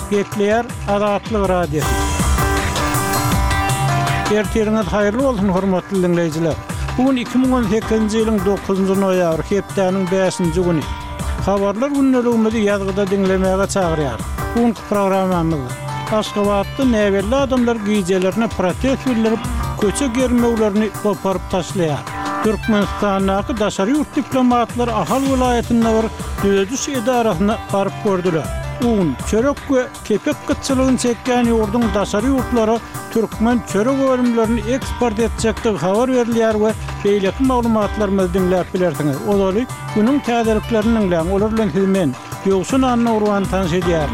Gekleyer Azatlyk Radio. Erteriňiz haýyrly bolsun hormatly dinleýijiler. Bugün 2018-nji ýylyň 9-njy noýabr, hepdeniň 5-nji güni. Habarlar günneligimizi ýazgyda dinlemäge çagyrýar. Bugünkü programmamyzda Aşgabatda näwelli adamlar giýjelerine protest bildirip, köçe germeglerini goparyp taşlaýar. Türkmenistandaky daşary ýurt diplomatlar Ahal vilayetinde bir düzüş edarasyna baryp gördüler. Un, çörek we kepek gıtçylygyny çekýän ýurdun daşary ýurtlary Türkmen çörek bölümlerini eksport etjekdigi habar berilýär we beýleki maglumatlar dinläp bilersiňiz. Olaly günüň täzeliklerini dinläň, olar bilen hizmen ýogsun anna urwan tanış edýär.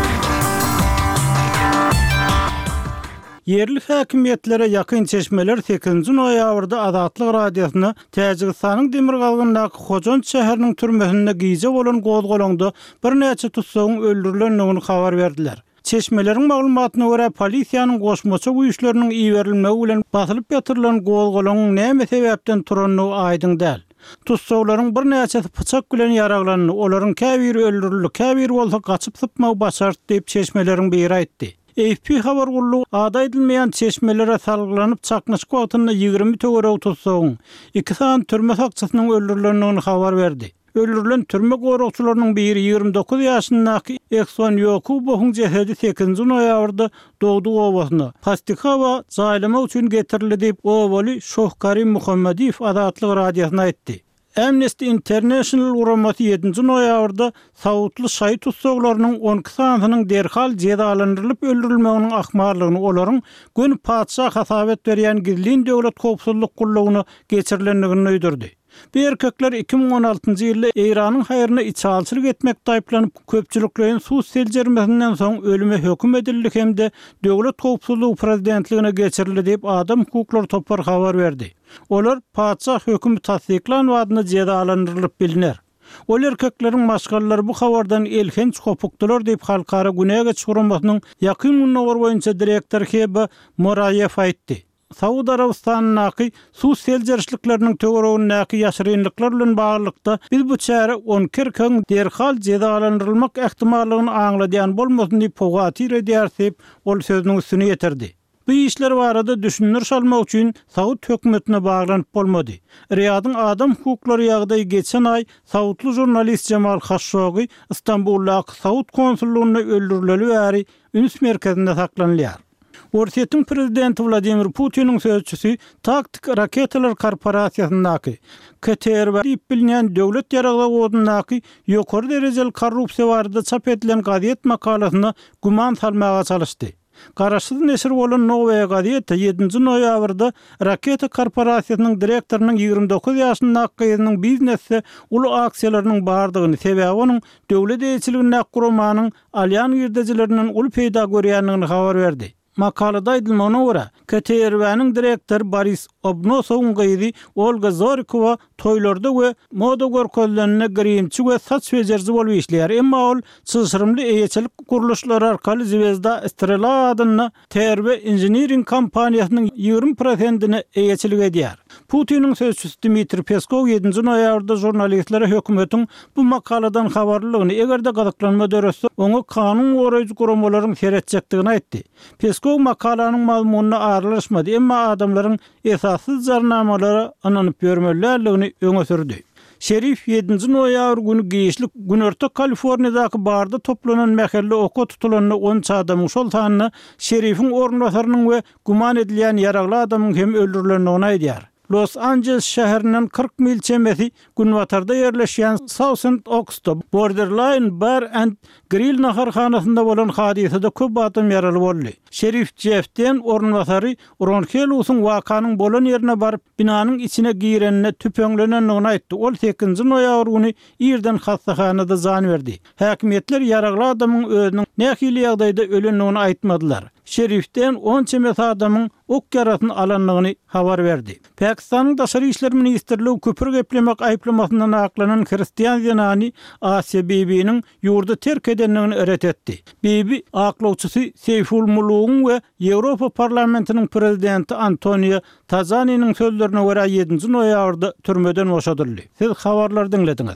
Yerli häkimiýetlere ýakyn çeşmeler 8-nji noýabrda Azatlyk radiosyna Täjikistanyň Demirgalgyndaky Hojon şäheriniň türmesinde giýje bolan gozgolanda bir näçe tutsagyň öldürilendigini habar berdiler. Çeşmeleriň maglumatyna görä polisiýanyň goşmaça güýçleriniň iýerilmegi bilen basylyp ýatyrylan gozgolanyň näme sebäpden turanlygy aýdyň däl. Tutsaglaryň bir näçesi pyçak bilen ýaraglandy, olaryň käbiri öldürildi, käbiri bolsa gaçyp sypmagy başardy diýip çeşmeleriň biri aýtdy. AFP habar gullugy ada edilmeýän çeşmelere salgylanyp çaknaşyk wagtynda 20 töwereg tutsagyň 2 saat türme hakçysynyň öldürilendigini habar berdi. Öldürilen türme gorukçylarynyň biri 29 ýaşyndaky Ekson Yokubowyň cehedi 8-nji noýabrda Dogdy obasyna plastikawa jaýlama üçin getirildi diýip Owaly Şohkarim Muhammediýew Azatlyk radiosyna aýtdy. Amnesty International uramasy 7-nji noýabrda Sawutly şaý tutsaglarynyň 12 sanynyň derhal jedalandyrlyp öldürilmeginiň ahmarlygyny, olaryň gün padşah hasabet berýän gizlin döwlet howpsuzlyk gullugyny geçirilendigini öýdürdi. Bu erkekler 2016-njy ýylda Eýranyň haýyryna içalçylyk etmek taýplanyp köpçüliklerin sus seljermesinden soň ölüme höküm edildi hemde döwlet howpsuzlygy prezidentligine geçirildi diýip Adam hukuklar topar habar berdi. Olar padşah hökümi tasdiklan wadyna jedalandyrlyp biliner. Ol erkekleriň maşgallary bu habardan elhenç kopukdylar diýip halkara günäge çykurmasynyň ýakyn günler boýunça direktor Heba Morayev aýtdy. Saudi Arabistanyň sus seljerçilikleriniň töweregindäki ýaşyrynlyklar bilen baglykda biz bu çäre 10 kirkän derhal jedalandyrylmak ähtimallygyny aňladýan bolmasyn diýip pogaty redýärsip ol sözüniň üstüne ýetirdi. Bu işler barada düşünür salmak üçin Saud hökümetine baglanyp bolmady. Riyadyň adam hukuklary ýagdaý geçen ay Saudly jurnalist Jamal Khashoggi Istanbuldaky Saud konsullugyna öldürileli bäri üns merkezinde saklanýar. Orsiýetiň prezidenti Vladimir Putin'in sözçüsü Taktik Raketalar Korporasiýasyndaky KTRB diýip bilinýän döwlet ýaragly godundaky ýokary derejeli korrupsiýa barada çap edilen gazet makalasyna guman salmaga çalışdy. Garaşsyz neşir bolan Novaya gazeta 7-nji noýabrda Raketa Korporasiýasynyň direktorynyň 29 ýaşyndaky gyzynyň biznesde uly aksiýalarynyň bardygyny, sebäbi onuň döwlet eýçiliginde guramanyň alýan ýerdejileriniň uly peýda görýändigini habar berdi. Makalada aýdylmagyna görä, KTRB-niň direktor Boris Obnosowyň gyzy Olga Zorikova toýlarda we moda görkezlerine girimçi we saç bejerji bolup işleýär. Emma ol çyşyrymly eýeçilik guruluşlary arkaly Zvezda Strela adyna TRB Engineering kompaniýasynyň 20%-ni eýeçilik edýär. Putin'in sözçüsü Dmitri Peskov 7-nji noýabrda jurnalistlere hökümetiň bu makaladan habarlygyny, egerde gazaklanma döretse oňa kanun goraýjy guramalaryň seretjekdigini aýtdy. Peskov makalanyň mazmununa aralaşmady, emma adamlaryň esassız jarnamalary ananyp bermelerligini öňe sürdi. Şerif 7-nji noýabr güni giýişlik Günörtök Kaliforniýadaky barda toplanan mähelle oka tutulanyny 10 adamyň şol sanyny şerifiň ornbasarynyň we guman edilýän ýaragly adamyň hem öldürilendigini aýdýar. Los Angeles şäherinden 40 mil çemesi Günwatarda ýerleşýän South Oxto Borderline Bar and Grill naharhanasynda bolan hadisede köp adam ýaraly boldy. Şerif Jeff'den ornbasary Ronkelusyň wakanyň bolan ýerine baryp binanyň içine girenine tüpeňlenendigini aýtdy. Ol 8-nji noýabr güni ýerden hastahanada jan berdi. Häkimetler ýaragly adamyň özüniň nähili ýagdaýda ölendigini aýtmadylar. Şerifden 10 çemes adamyň ok yarasyny alanlygyny habar berdi. Pakistanyň daşary işler ministrligi köpür geplemek aýplamasyndan aklanan Hristiýan zenany Asiya Bibi'niň ýurdu terk edenligini öret etdi. Bibi aklawçysy Seyful Mulugyň we Ýewropa parlamentiniň prezidenti Antonio Tajani'niň sözlerine görä 7-nji noýabrda türmeden boşadyldy. Siz habarlar dinlediňiz.